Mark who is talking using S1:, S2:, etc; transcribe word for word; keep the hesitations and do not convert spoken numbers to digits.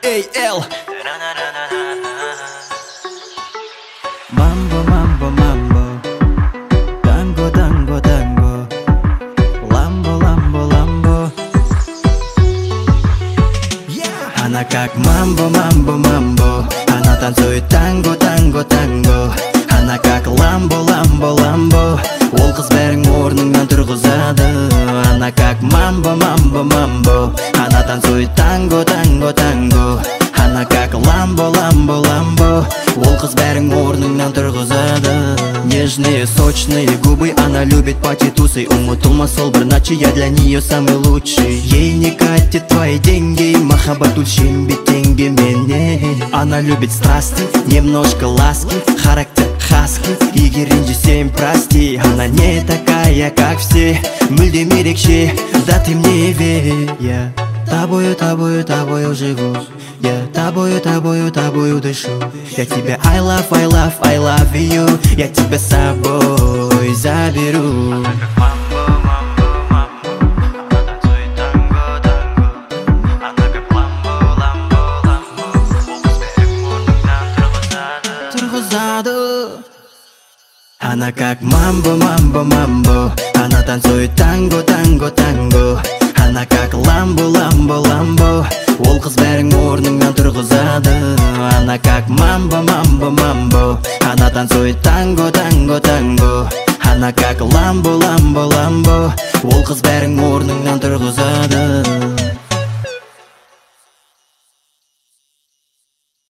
S1: эй, эл.
S2: Мамбо, мамбо, мамбо, танго, танго, танго, ламбо, ламбо, ламбо. Она как мамбо, мамбо, мамбо, она танцует танго, танго, танго. Она как ламбо, ламбо, ламбо, ол қыз бәрін орныңнан тұрғызады. Она как мамбо, мамбо, мамбо, она танцует танго, танго, танго. Она как ламбо, ламбо, ламбо, ол қыз бәрін орныңнан тұрғызады. Нежные, сочные губы, она любит пати-тусы. Умутулмас ол бір ночи, я для нее самый лучший. Ей не катит твои деньги, махаббат ульшин бетенге мене. Она любит страсти, немножко ласки, характер хаски, егер ренжісем прости. Она не такая, как все, мүлдем ерекше, да ты мне верь. Я тобою, тобою, тобою живу, я тобою, тобою, тобою дышу. Я тебя I love, I love, I love you, я тебя с собой заберу. Она как мамбо, мамбо, мамбо, она танцует танго, танго, танго. Она как ламбо, ламбо, ламбо, ол қыз бәрін орныңнан тұрғызады. Она как мамбо, мамбо, мамбо, она танцует танго, танго, танго. Она как ламбо, ламбо, ламбо, ол қыз бәрін орныңнан тұрғызады.